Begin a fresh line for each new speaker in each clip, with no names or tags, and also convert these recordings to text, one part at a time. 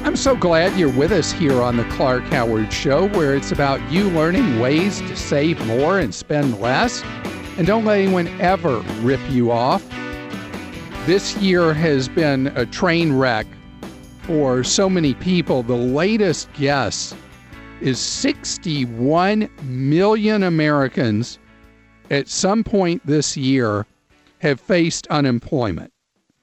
I'm so glad you're with us here on the Clark Howard Show, where it's about you learning ways to save more and spend less. And don't let anyone ever rip you off. This year has been a train wreck for so many people. The latest guess is 61 million Americans at some point this year have faced unemployment.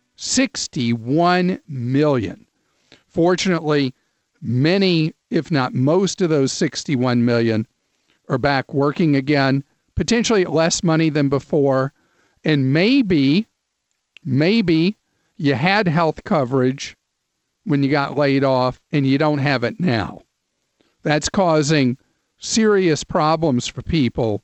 61 million. Fortunately, many, if not most of those 61 million are back working again, potentially at less money than before. And maybe you had health coverage when you got laid off and you don't have it now. That's causing serious problems for people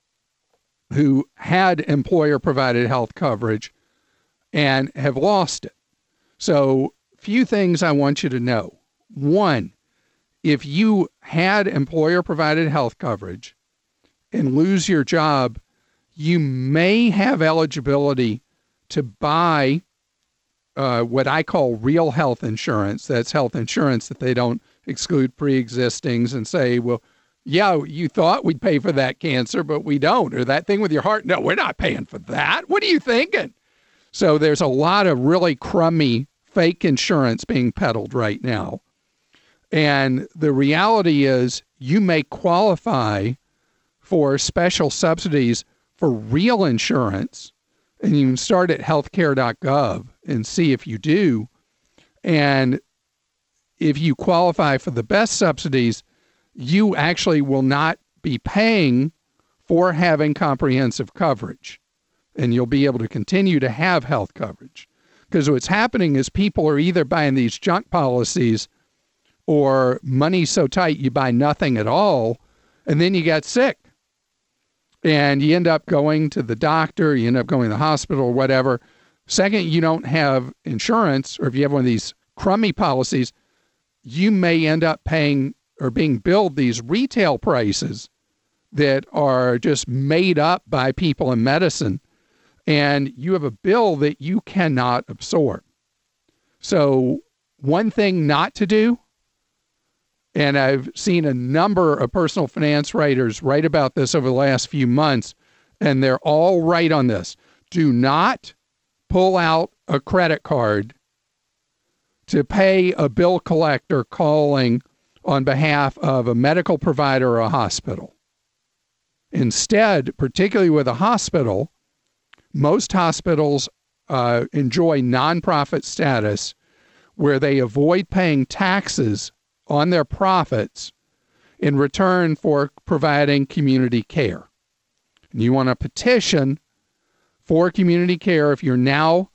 who had employer-provided health coverage and have lost it. So, few things I want you to know. One, if you had employer-provided health coverage and lose your job, you may have eligibility to buy what I call real health insurance. That's health insurance that they don't exclude pre-existings and say, well, yeah, you thought we'd pay for that cancer, but we don't. Or that thing with your heart, no, we're not paying for that. What are you thinking? So there's a lot of really crummy fake insurance being peddled right now. And the reality is you may qualify for special subsidies for real insurance, and you can start at healthcare.gov and see if you do. And if you qualify for the best subsidies, you actually will not be paying for having comprehensive coverage, and you'll be able to continue to have health coverage. Because what's happening is people are either buying these junk policies or money so tight you buy nothing at all, and then you get sick. And you end up going to the doctor, you end up going to the hospital or whatever. Second, you don't have insurance, or if you have one of these crummy policies, you may end up paying or being billed these retail prices that are just made up by people in medicine, and you have a bill that you cannot absorb. So one thing not to do, and I've seen a number of personal finance writers write about this over the last few months, and they're all right on this. Do not pull out a credit card to pay a bill collector calling on behalf of a medical provider or a hospital. Instead, particularly with a hospital, most hospitals enjoy nonprofit status where they avoid paying taxes on their profits in return for providing community care. And you want to petition for community care if you're now,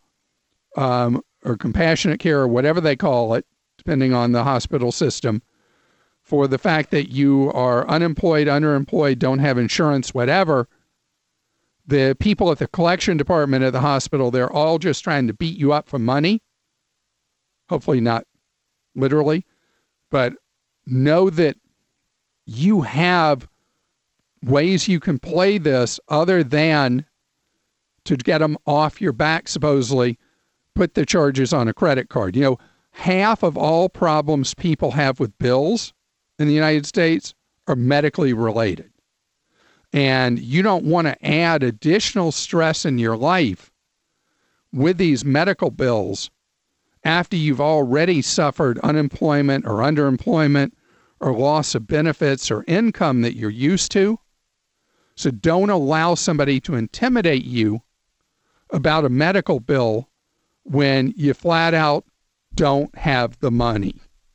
or compassionate care or whatever they call it, depending on the hospital system, for the fact that you are unemployed, underemployed, don't have insurance, whatever. The people at the collection department at the hospital, they're all just trying to beat you up for money. Hopefully not literally, but know that you have ways you can play this other than to get them off your back, supposedly, put the charges on a credit card. You know, half of all problems people have with bills in the United States are medically related. And you don't want to add additional stress in your life with these medical bills after you've already suffered unemployment or underemployment or loss of benefits or income that you're used to. So don't allow somebody to intimidate you about a medical bill when you flat out don't have the money.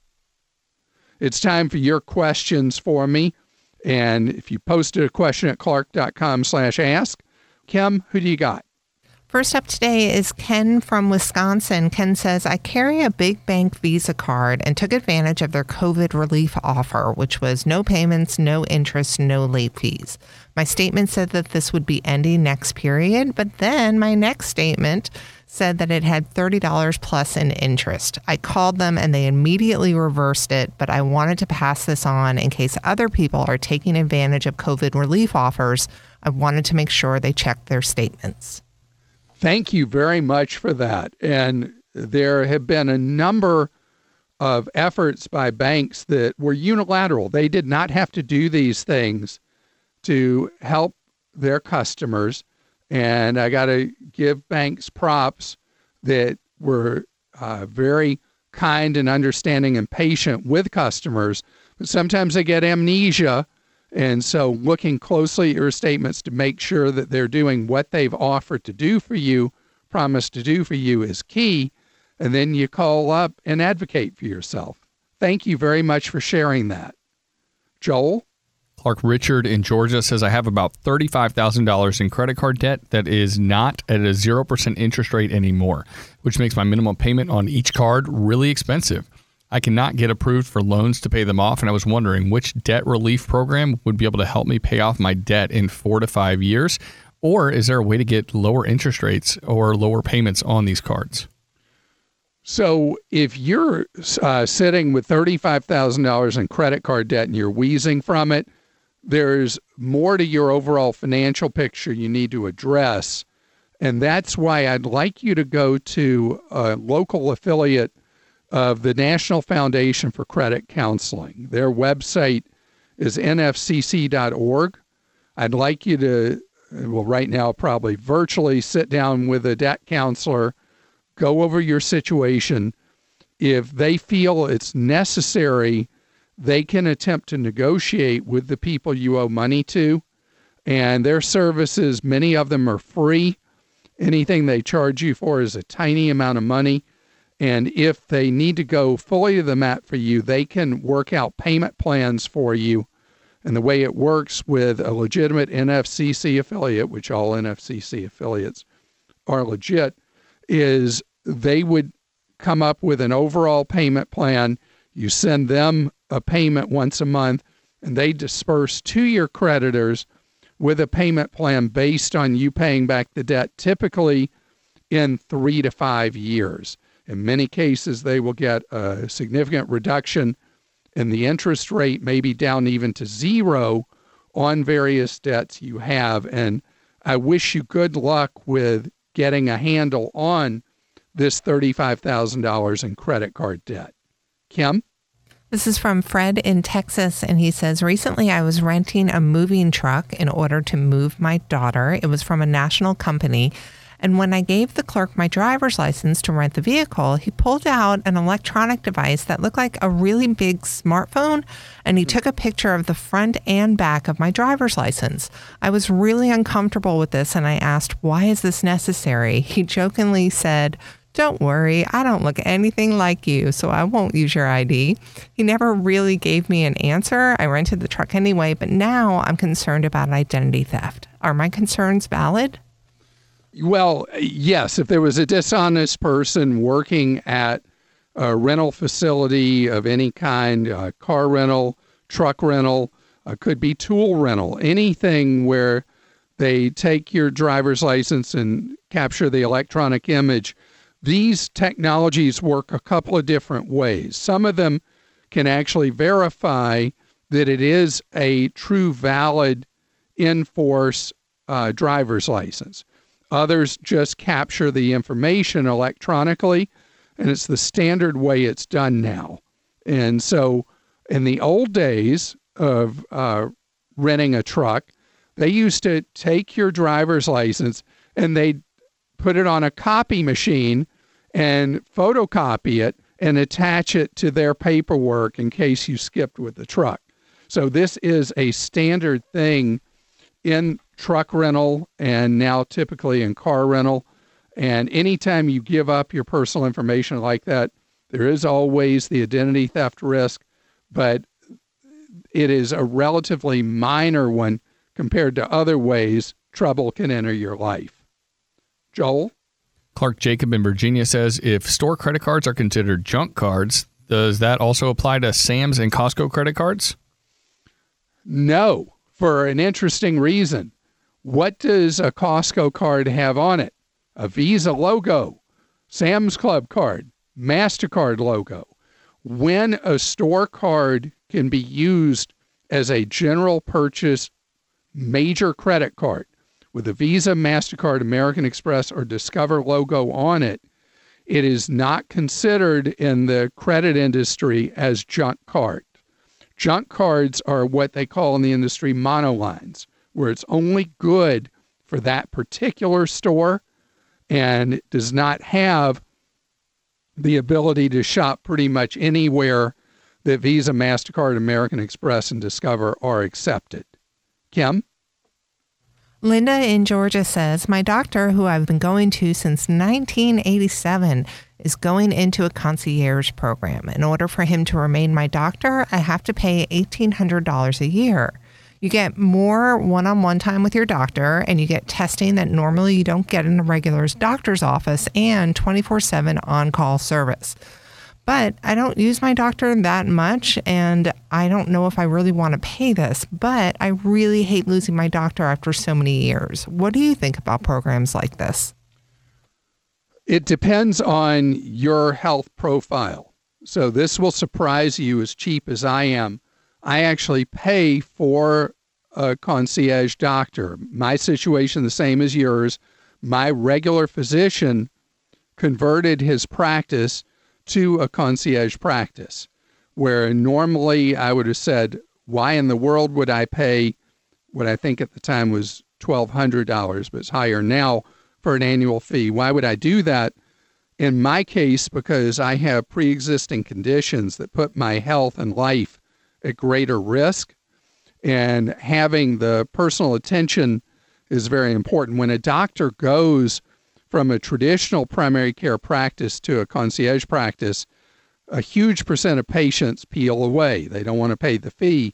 It's time for your questions for me. And if you posted a question at clark.com/ask, Kim, who do you got?
First up today is Ken from Wisconsin. Ken says, I carry a big bank Visa card and took advantage of their COVID relief offer, which was no payments, no interest, no late fees. My statement said that this would be ending next period, but then my next statement said that it had $30 plus in interest. I called them and they immediately reversed it, but I wanted to pass this on in case other people are taking advantage of COVID relief offers. I wanted to make sure they checked their statements. Thank you very much for that. And there have been a number
of efforts by banks that were unilateral. They did not have to do these things to help their customers. And I got to give banks props that were very kind and understanding and patient with customers. But sometimes they get amnesia. And so looking closely at your statements to make sure that they're doing what they've offered to do for you, promised to do for you, is key. And then you call up and advocate for yourself. Thank you very much for sharing that. Joel?
Clark Richard in Georgia says, I have about $35,000 in credit card debt that is not at a 0% interest rate anymore, which makes my minimum payment on each card really expensive. I cannot get approved for loans to pay them off, and I was wondering which debt relief program would be able to help me pay off my debt in 4 to 5 years, or is there a way to get lower interest rates or lower payments on these cards?
So if you're sitting with $35,000 in credit card debt and you're wheezing from it, there's more to your overall financial picture you need to address. And that's why I'd like you to go to a local affiliate of the National Foundation for Credit Counseling. Their website is nfcc.org. I'd like you to, well, right now probably virtually sit down with a debt counselor, go over your situation. If they feel it's necessary, they can attempt to negotiate with the people you owe money to. And their services, many of them are free. Anything they charge you for is a tiny amount of money. And if they need to go fully to the mat for you, they can work out payment plans for you. And the way it works with a legitimate NFCC affiliate, which all NFCC affiliates are legit, is they would come up with an overall payment plan. You send them a payment once a month, and they disperse to your creditors with a payment plan based on you paying back the debt, typically in 3 to 5 years. In many cases, they will get a significant reduction in the interest rate, maybe down even to zero on various debts you have. And I wish you good luck with getting a handle on this $35,000 in credit card debt. Kim?
This is from Fred in Texas, and he says, recently I was renting a moving truck in order to move my daughter. It was from a national company. And when I gave the clerk my driver's license to rent the vehicle, he pulled out an electronic device that looked like a really big smartphone, and he took a picture of the front and back of my driver's license. I was really uncomfortable with this, and I asked, why is this necessary? He jokingly said, don't worry, I don't look anything like you, so I won't use your ID. He never really gave me an answer. I rented the truck anyway, but now I'm concerned about identity theft. Are my concerns valid?
Well, yes, if there was a dishonest person working at a rental facility of any kind, car rental, truck rental, could be tool rental, anything where they take your driver's license and capture the electronic image. These technologies work a couple of different ways. Some of them can actually verify that it is a true, valid, in-force driver's license. Others just capture the information electronically, and it's the standard way it's done now. And so in the old days of renting a truck, they used to take your driver's license and they'd put it on a copy machine and photocopy it and attach it to their paperwork in case you skipped with the truck. So this is a standard thing in truck rental and now typically in car rental. And anytime you give up your personal information like that, there is always the identity theft risk, but it is a relatively minor one compared to other ways trouble can enter your life. Joel?
Clark Jacob in Virginia says, if store credit cards are considered junk cards, does that also apply to Sam's and Costco credit cards?
No, for an interesting reason. What does a Costco card have on it? A Visa logo, Sam's Club card, MasterCard logo. When a store card can be used as a general purchase major credit card with a Visa, MasterCard, American Express, or Discover logo on it, It is not considered in the credit industry as junk card. Junk cards are what they call in the industry monolines, where it's only good for that particular store and it does not have the ability to shop pretty much anywhere that Visa, MasterCard, American Express, and Discover are accepted. Kim?
Linda in Georgia says, my doctor, who I've been going to since 1987, is going into a concierge program. In order for him to remain my doctor, I have to pay $1,800 a year. You get more one-on-one time with your doctor, and you get testing that normally you don't get in a regular doctor's office, and 24/7 on-call service. But I don't use my doctor that much, and I don't know if I really want to pay this, but I really hate losing my doctor after so many years. What do you think about programs like this?
It depends on your health profile. So this will surprise you, as cheap as I am. I actually pay for a concierge doctor. My situation, the same as yours. My regular physician converted his practice to a concierge practice, where normally I would have said, why in the world would I pay what I think at the time was $1,200, but it's higher now, for an annual fee? Why would I do that? In my case, because I have pre-existing conditions that put my health and life at greater risk, and having the personal attention is very important. When a doctor goes from a traditional primary care practice to a concierge practice, a huge percent of patients peel away. They don't want to pay the fee.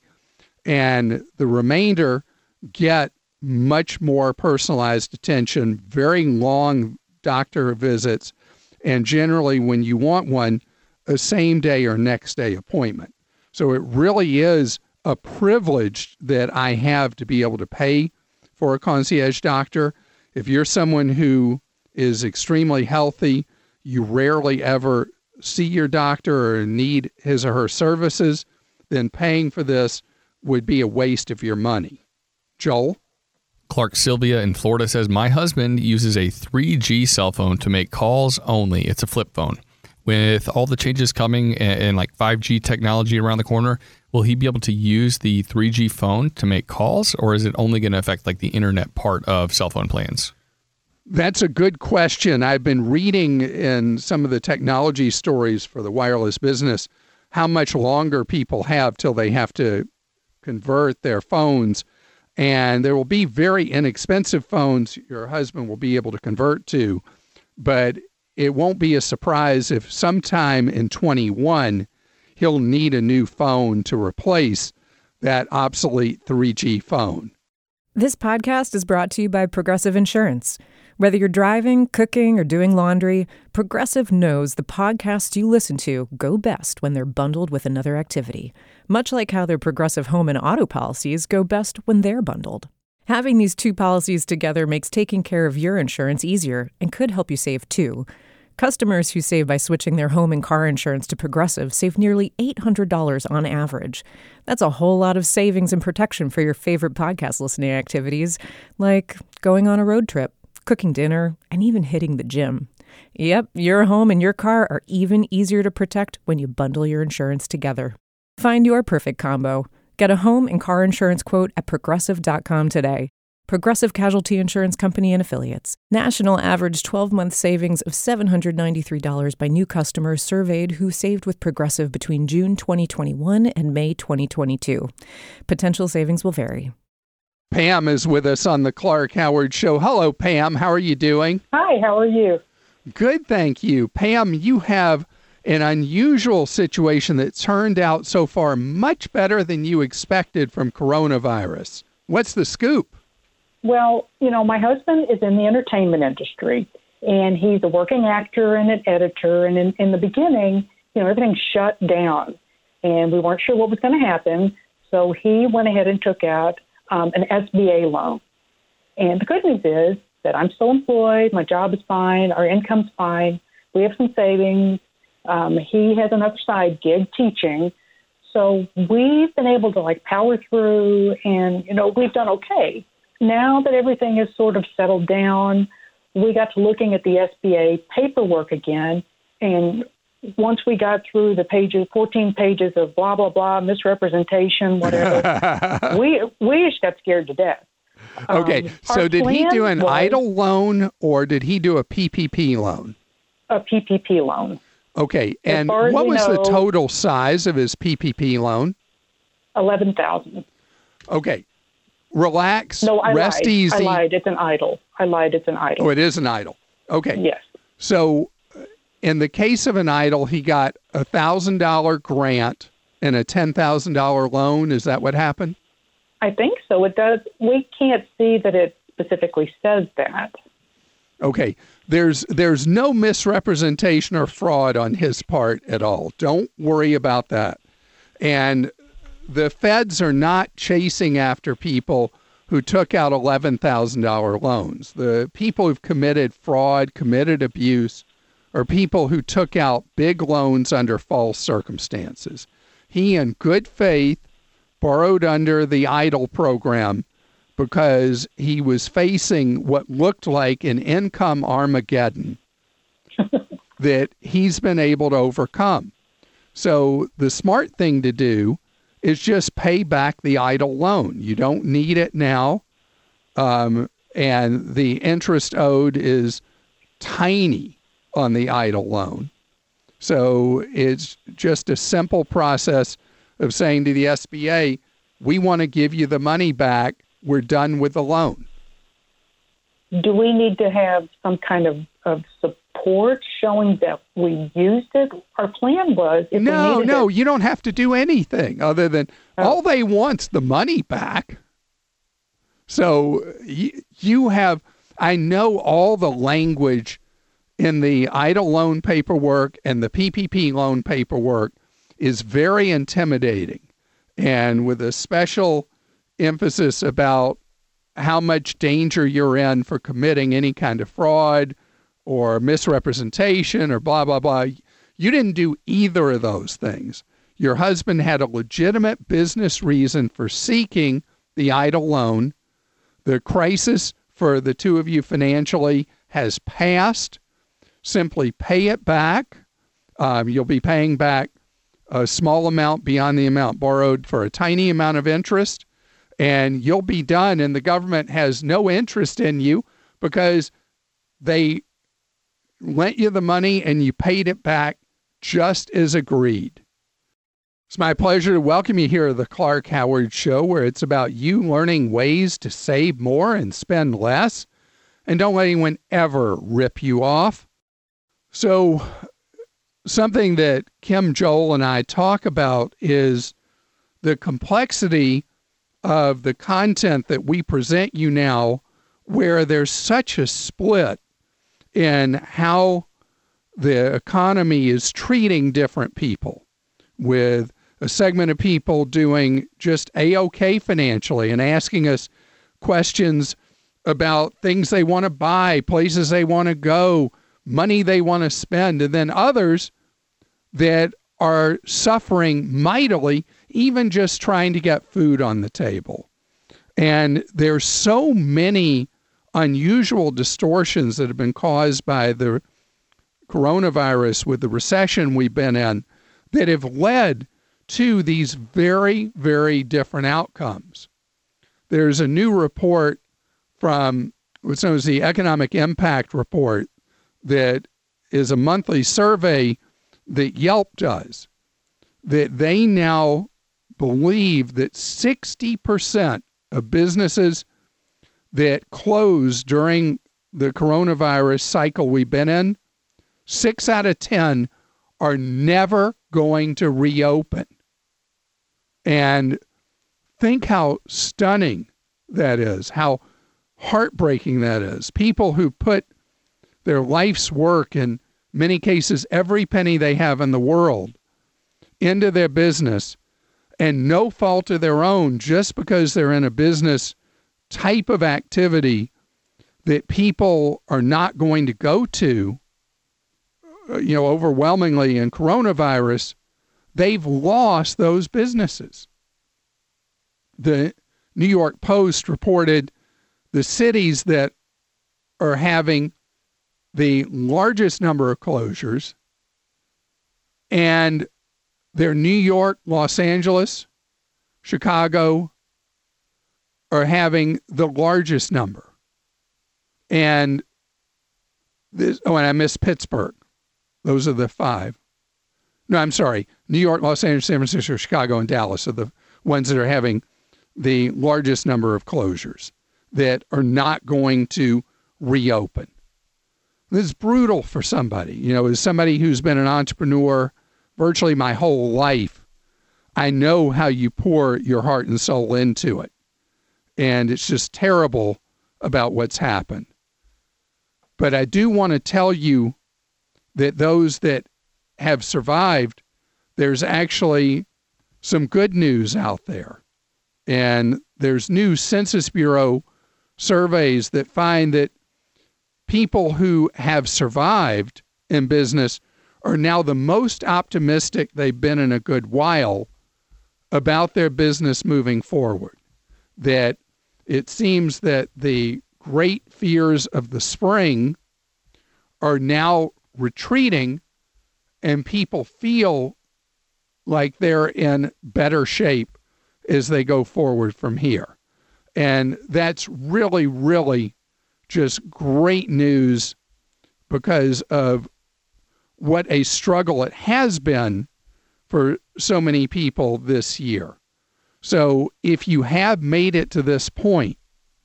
And the remainder get much more personalized attention, very long doctor visits, and generally, when you want one, a same day or next day appointment. So it really is a privilege that I have to be able to pay for a concierge doctor. If you're someone who is extremely healthy, you rarely ever see your doctor or need his or her services, then paying for this would be a waste of your money. Joel?
Clark Sylvia in Florida says, my husband uses a 3G cell phone to make calls only. It's a flip phone. With all the changes coming and like 5G technology around the corner, will he be able to use the 3G phone to make calls, or is it only going to affect like the internet part of cell phone plans?
That's a good question. I've been reading in some of the technology stories for the wireless business how much longer people have till they have to convert their phones. And there will be very inexpensive phones your husband will be able to convert to, but it won't be a surprise if sometime in 21 he'll need a new phone to replace that obsolete 3G phone.
This podcast is brought to you by Progressive Insurance. Whether you're driving, cooking, or doing laundry, Progressive knows the podcasts you listen to go best when they're bundled with another activity, much like how their Progressive home and auto policies go best when they're bundled. Having these two policies together makes taking care of your insurance easier and could help you save too. Customers who save by switching their home and car insurance to Progressive save nearly $800 on average. That's a whole lot of savings and protection for your favorite podcast listening activities, like going on a road trip, cooking dinner, and even hitting the gym. Yep, your home and your car are even easier to protect when you bundle your insurance together. Find your perfect combo. Get a home and car insurance quote at Progressive.com today. Progressive Casualty Insurance Company and Affiliates. National average 12-month savings of $793 by new customers surveyed who saved with Progressive between June 2021 and May 2022. Potential savings will vary.
Pam is with us on the Clark Howard Show. Hello, Pam. How are you doing?
Hi, how are you?
Good, thank you. Pam, you have an unusual situation that turned out so far much better than you expected from coronavirus. What's the scoop?
Well, my husband is in the entertainment industry, and he's a working actor and an editor. And in the beginning, everything shut down, and we weren't sure what was going to happen. So he went ahead and took out an SBA loan. And the good news is that I'm still employed. My job is fine. Our income's fine. We have some savings. He has another side gig teaching. So we've been able to power through, and, we've done okay. Now that everything is sort of settled down, we got to looking at the SBA paperwork again, and once we got through the 14 pages of blah, blah, blah, misrepresentation, whatever, we just got scared to death.
Okay, so did he do an EIDL loan or did he do a PPP loan?
A PPP loan.
Okay, and what was the total size of his PPP loan?
$11,000.
Okay, relax.
No,
rest easy.
I lied. It's an EIDL.
Oh, it is an EIDL. Okay.
Yes.
So, in the case of an EIDL, he got a $1,000 grant and a $10,000 loan. Is that what happened?
I think so. It does. We can't see that it specifically says that.
Okay. There's no misrepresentation or fraud on his part at all. Don't worry about that. And the feds are not chasing after people who took out $11,000 loans. The people who've committed fraud, committed abuse, are people who took out big loans under false circumstances. He, in good faith, borrowed under the EIDL program because he was facing what looked like an income Armageddon that he's been able to overcome. So the smart thing to do is just pay back the EIDL loan. You don't need it now, and the interest owed is tiny on the EIDL loan. So it's just a simple process of saying to the SBA, we want to give you the money back. We're done with the loan.
Do we need to have some kind of support showing that we used it? Our plan was...
No, you don't have to do anything other than all they want's the money back. So you have... I know all the language in the EIDL loan paperwork and the PPP loan paperwork is very intimidating, and with a special emphasis about how much danger you're in for committing any kind of fraud or misrepresentation or blah, blah, blah. You didn't do either of those things. Your husband had a legitimate business reason for seeking the EIDL loan. The crisis for the two of you financially has passed. Simply pay it back. You'll be paying back a small amount beyond the amount borrowed for a tiny amount of interest, and you'll be done. And the government has no interest in you because they lent you the money and you paid it back just as agreed. It's my pleasure to welcome you here to the Clark Howard Show, where it's about you learning ways to save more and spend less. And don't let anyone ever rip you off. So something that Kim Joel and I talk about is the complexity of the content that we present you now, where there's such a split in how the economy is treating different people, with a segment of people doing just A-OK financially and asking us questions about things they want to buy, places they want to go, money they want to spend, and then others that are suffering mightily, even just trying to get food on the table. And there's so many unusual distortions that have been caused by the coronavirus with the recession we've been in that have led to these very, very different outcomes. There's a new report from what's known as the Economic Impact Report that is a monthly survey that Yelp does, that they now believe that 60% of businesses that closed during the coronavirus cycle we've been in, 6 out of 10 are never going to reopen. And think how stunning that is, how heartbreaking that is. People who put their life's work, in many cases every penny they have in the world, into their business, and no fault of their own, just because they're in a business type of activity that people are not going to go to, overwhelmingly in coronavirus, they've lost those businesses. The New York Post reported the cities that are having the largest number of closures, and they're New York, Los Angeles, Chicago are having the largest number. And and I missed Pittsburgh. Those are the 5. No, I'm sorry. New York, Los Angeles, San Francisco, Chicago, and Dallas are the ones that are having the largest number of closures that are not going to reopen. This is brutal for somebody. As somebody who's been an entrepreneur virtually my whole life, I know how you pour your heart and soul into it. And it's just terrible about what's happened. But I do want to tell you that those that have survived, there's actually some good news out there. And there's new Census Bureau surveys that find that people who have survived in business are now the most optimistic they've been in a good while about their business moving forward. That it seems that the great fears of the spring are now retreating, and people feel like they're in better shape as they go forward from here. And that's really, really just great news because of what a struggle it has been for so many people this year. So if you have made it to this point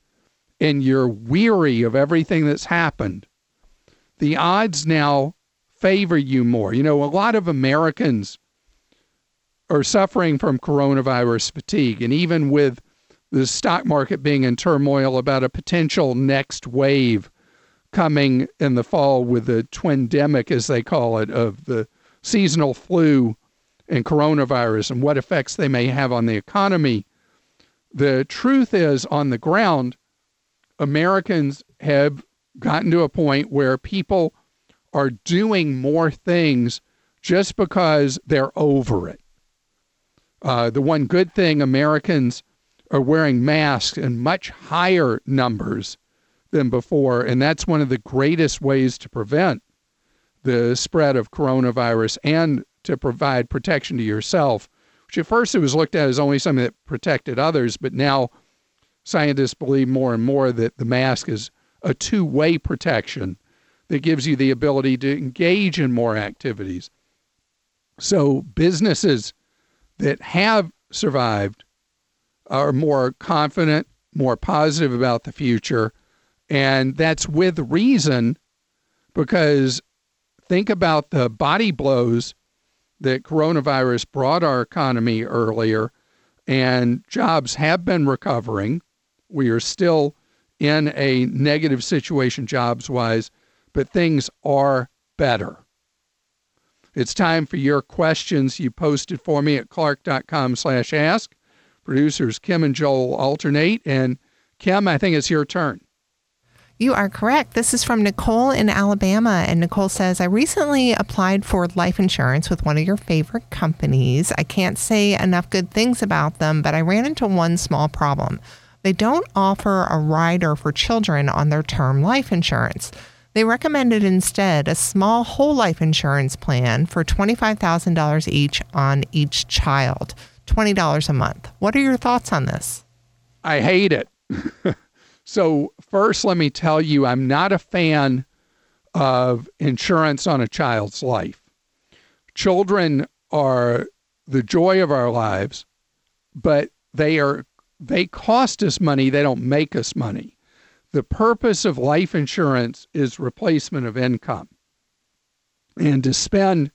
and you're weary of everything that's happened, the odds now favor you more. A lot of Americans are suffering from coronavirus fatigue, and even with the stock market being in turmoil about a potential next wave coming in the fall with the twindemic, as they call it, of the seasonal flu and coronavirus and what effects they may have on the economy. The truth is, on the ground, Americans have gotten to a point where people are doing more things just because they're over it. The one good thing, Americans are wearing masks in much higher numbers than before, and that's one of the greatest ways to prevent the spread of coronavirus and to provide protection to yourself, which at first it was looked at as only something that protected others, but now scientists believe more and more that the mask is a two-way protection that gives you the ability to engage in more activities. So businesses that have survived are more confident, more positive about the future, and that's with reason, because think about the body blows that coronavirus brought our economy earlier, and jobs have been recovering. We are still in a negative situation jobs-wise, but things are better. It's time for your questions you posted for me at clark.com/ask. Producers Kim and Joel alternate, and Kim, I think it's your turn.
You are correct. This is from Nicole in Alabama. And Nicole says, I recently applied for life insurance with one of your favorite companies. I can't say enough good things about them, but I ran into one small problem. They don't offer a rider for children on their term life insurance. They recommended instead a small whole life insurance plan for $25,000 each on each child, $20 a month. What are your thoughts on this?
I hate it. So first, let me tell you, I'm not a fan of insurance on a child's life. Children are the joy of our lives, but they cost us money. They don't make us money. The purpose of life insurance is replacement of income. And to spend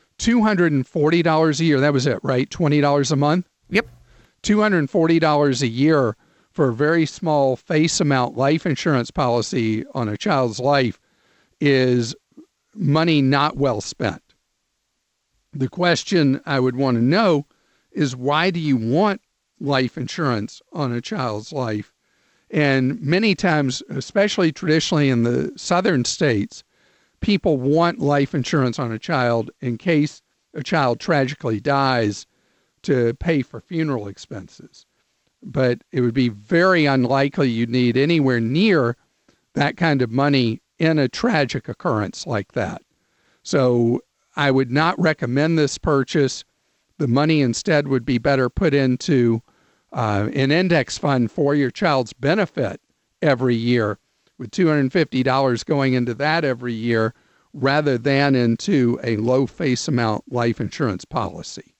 $240 a year, that was it, right? $20 a month?
Yep.
$240 a year for a very small face amount life insurance policy on a child's life is money not well spent. The question I would want to know is, why do you want life insurance on a child's life? And many times, especially traditionally in the southern states, people want life insurance on a child in case a child tragically dies to pay for funeral expenses. But it would be very unlikely you'd need anywhere near that kind of money in a tragic occurrence like that. So I would not recommend this purchase. The money instead would be better put into an index fund for your child's benefit every year, with $250 going into that every year rather than into a low face amount life insurance policy.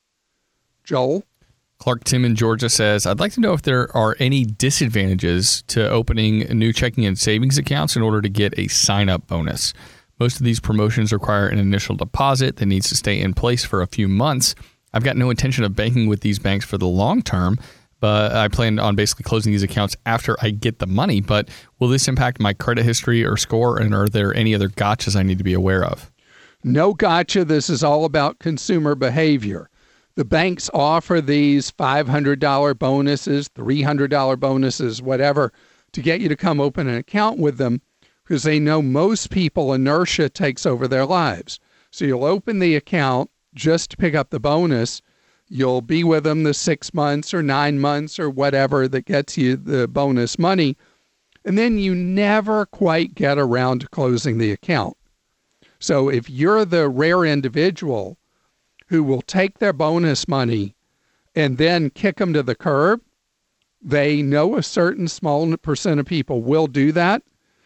Joel?
Clark Tim in Georgia says, I'd like to know if there are any disadvantages to opening new checking and savings accounts in order to get a sign-up bonus. Most of these promotions require an initial deposit that needs to stay in place for a few months. I've got no intention of banking with these banks for the long term, but I plan on basically closing these accounts after I get the money. But will this impact my credit history or score, and are there any other gotchas I need to be aware of?
No gotcha. This is all about consumer behavior. The banks offer these $500 bonuses, $300 bonuses, whatever, to get you to come open an account with them because they know most people, inertia takes over their lives. So you'll open the account just to pick up the bonus. You'll be with them the 6 months or 9 months or whatever that gets you the bonus money. And then you never quite get around to closing the account. So if you're the rare individual who will take their bonus money and then kick them to the curb, they know a certain small percent of people will do that.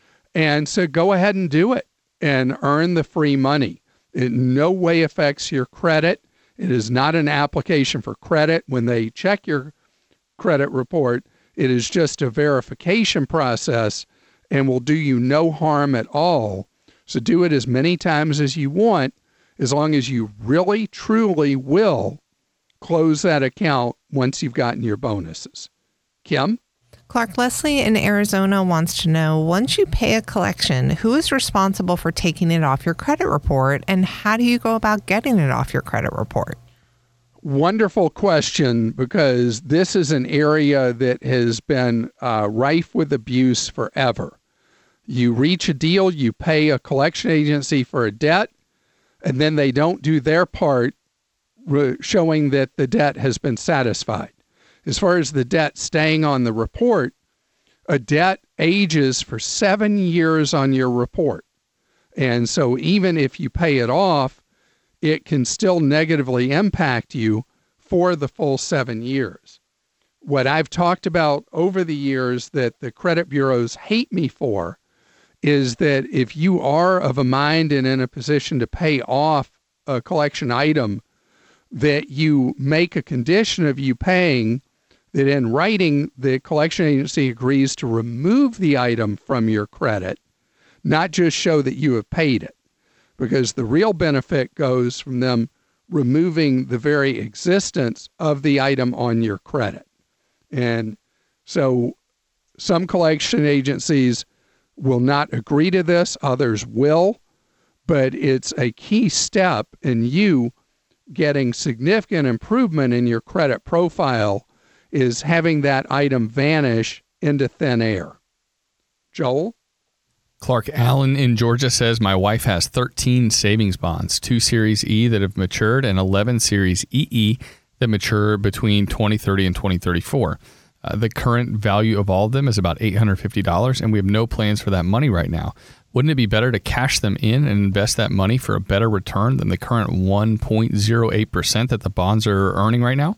And so go ahead and do it and earn the free money. It in no way affects your credit. It is not an application for credit. When they check your credit report, it is just a verification process and will do you no harm at all. So do it as many times as you want, as long as you really, truly will close that account once you've gotten your bonuses. Kim?
Clark, Leslie in Arizona wants to know, once you pay a collection, who is responsible for taking it off your credit report, and how do you go about getting it off your credit report?
Wonderful question, because this is an area that has been rife with abuse forever. You reach a deal, you pay a collection agency for a debt, and then they don't do their part showing that the debt has been satisfied. As far as the debt staying on the report, a debt ages for 7 years on your report. And so even if you pay it off, it can still negatively impact you for the full 7 years. What I've talked about over the years that the credit bureaus hate me for is that if you are of a mind and in a position to pay off a collection item, that you make a condition of you paying, that in writing, the collection agency agrees to remove the item from your credit, not just show that you have paid it, because the real benefit goes from them removing the very existence of the item on your credit. And so some collection agencies will not agree to this, others will, but it's a key step in you getting significant improvement in your credit profile is having that item vanish into thin air. Joel?
Clark Allen in Georgia says, my wife has 13 savings bonds, 2 Series E that have matured and 11 Series EE that mature between 2030 and 2034. The current value of all of them is about $850, and we have no plans for that money right now. Wouldn't it be better to cash them in and invest that money for a better return than the current 1.08% that the bonds are earning right now?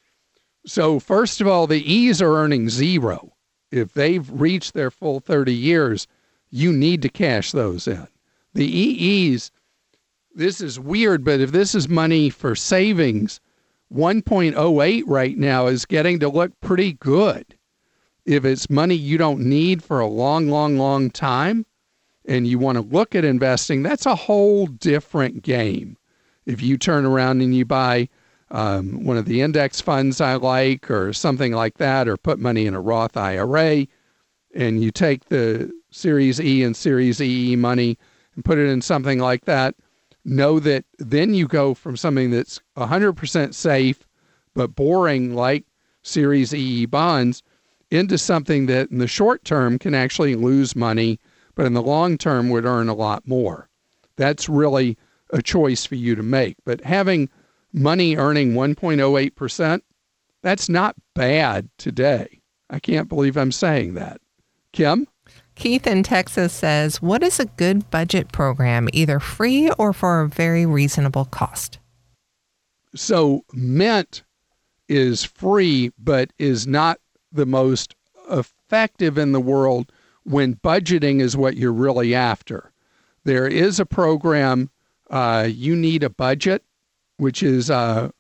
So first of all, the E's are earning zero. If they've reached their full 30 years, you need to cash those in. The EEs, this is weird, but if this is money for savings, 1.08 right now is getting to look pretty good. If it's money you don't need for a long, long, long time, and you want to look at investing, that's a whole different game. If you turn around and you buy one of the index funds I like or something like that, or put money in a Roth IRA, and you take the Series E and Series EE money and put it in something like that, know that then you go from something that's 100% safe but boring like Series EE bonds into something that in the short term can actually lose money, but in the long term would earn a lot more. That's really a choice for you to make. But having money earning 1.08%, that's not bad today. I can't believe I'm saying that. Kim?
Keith in Texas says, what is a good budget program, either free or for a very reasonable cost?
So Mint is free, but is not the most effective in the world when budgeting is what you're really after. There is a program, You Need a Budget, which is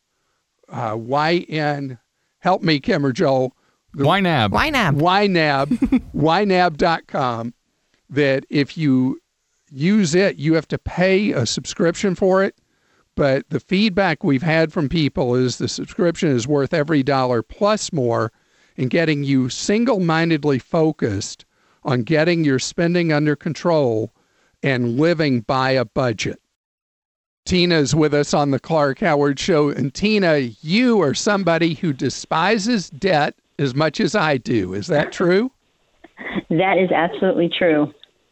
YN, help me, Kim or Joel.
YNAB.
YNAB.com, that if you use it, you have to pay a subscription for it. But the feedback we've had from people is the subscription is worth every dollar plus more in getting you single-mindedly focused on getting your spending under control and living by a budget. Tina is with us on the Clark Howard Show. And Tina, you are somebody who despises debt as much as I do. Is that true?
That is absolutely true.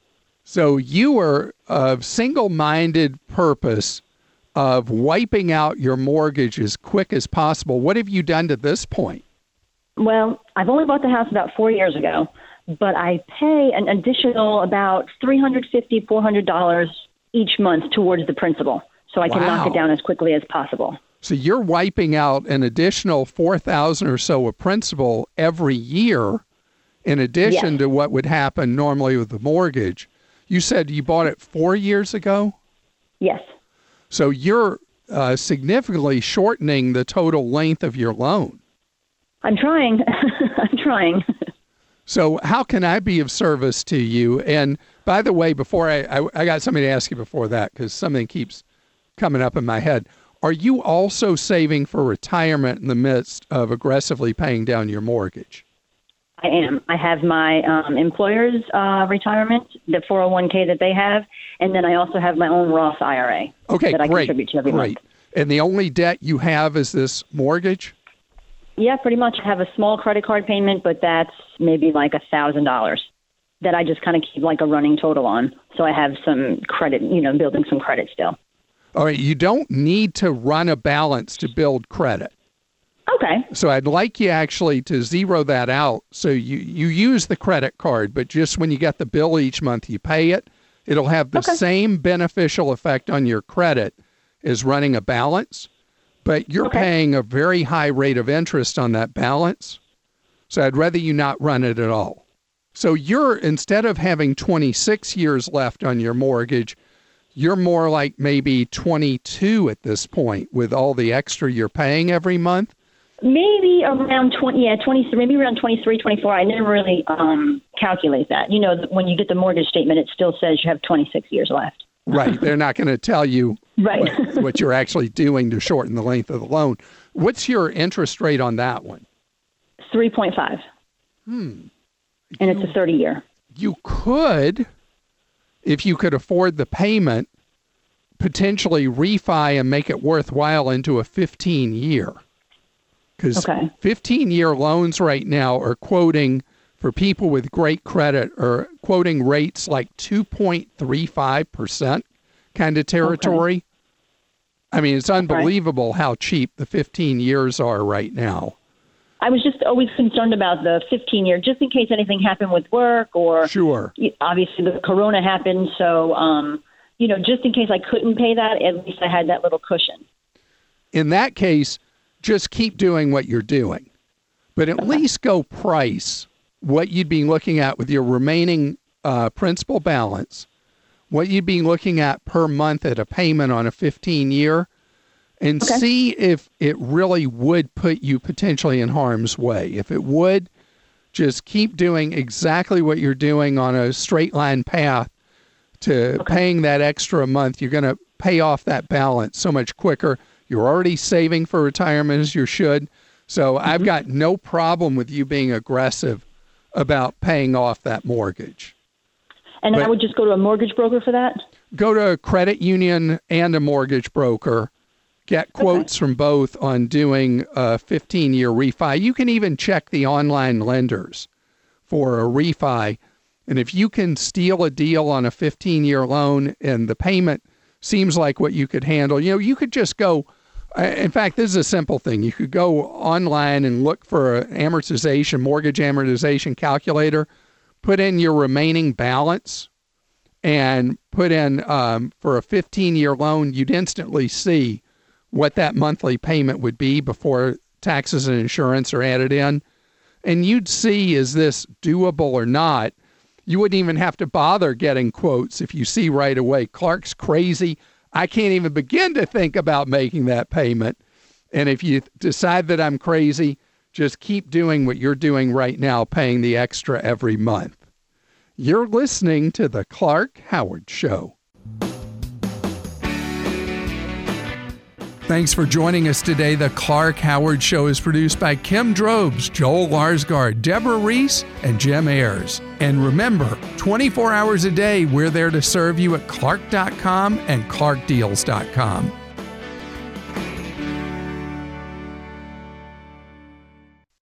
So you are of single-minded purpose of wiping out your mortgage as quick as possible. What have you done to this point?
Well, I've only bought the house about 4 years ago, but I pay an additional about $350, $400 each month towards the principal, so I can knock it down as quickly as possible.
So you're wiping out an additional $4,000 or so of principal every year, in addition to what would happen normally with the mortgage. You said you bought it 4 years ago?
Yes.
So you're significantly shortening the total length of your loan.
I'm trying. I'm trying.
So how can I be of service to you? And by the way, before I got something to ask you before that, because something keeps coming up in my head. Are you also saving for retirement in the midst of aggressively paying down your mortgage?
I am. I have my employer's retirement, the 401k that they have, and then I also have my own Roth IRA that I contribute to every month.
And the only debt you have is this mortgage?
Yeah, pretty much. I have a small credit card payment, but that's maybe like $1,000 that I just kind of keep like a running total on. So I have some credit, building some credit still.
All right. You don't need to run a balance to build credit.
Okay.
So I'd like you actually to zero that out. So you use the credit card, but just when you get the bill each month, you pay it. It'll have the same beneficial effect on your credit as running a balance, but you're paying a very high rate of interest on that balance. So I'd rather you not run it at all. So instead of having 26 years left on your mortgage, you're more like maybe 22 at this point with all the extra you're paying every month.
Maybe around 23, maybe around 23, 24. I never really calculate that. When you get the mortgage statement, it still says you have 26 years left.
Right. They're not going to tell you what you're actually doing to shorten the length of the loan. What's your interest rate on that one?
3.5. And it's a 30-year.
You could, if you could afford the payment, potentially refi and make it worthwhile into a 15-year. Because 15-year loans right now are quoting, for people with great credit, are quoting rates like 2.35% kind of territory. I mean, it's unbelievable how cheap the 15 years are right now.
I was just always concerned about the 15-year, just in case anything happened with work or obviously the corona happened. So, just in case I couldn't pay that, at least I had that little cushion.
In that case, just keep doing what you're doing, but at least go price what you'd be looking at with your remaining principal balance, what you'd be looking at per month at a payment on a 15-year, and see if it really would put you potentially in harm's way. If it would, just keep doing exactly what you're doing on a straight line path to paying that extra a month. You're going to pay off that balance so much quicker. You're already saving for retirement as you should. So I've got no problem with you being aggressive about paying off that mortgage.
And I would just go to a mortgage broker for that?
Go to a credit union and a mortgage broker. Get quotes from both on doing a 15-year refi. You can even check the online lenders for a refi. And if you can steal a deal on a 15-year loan and the payment seems like what you could handle, you could just go. In fact, this is a simple thing. You could go online and look for an mortgage amortization calculator, put in your remaining balance and put in for a 15-year loan, you'd instantly see what that monthly payment would be before taxes and insurance are added in. And you'd see, is this doable or not? You wouldn't even have to bother getting quotes if you see right away, Clark's crazy. I can't even begin to think about making that payment. And if you decide that I'm crazy, just keep doing what you're doing right now, paying the extra every month. You're listening to The Clark Howard Show. Thanks for joining us today. The Clark Howard Show is produced by Kim Drobes, Joel Larsgaard, Deborah Reese, and Jim Ayers. And remember, 24 hours a day, we're there to serve you at Clark.com and ClarkDeals.com.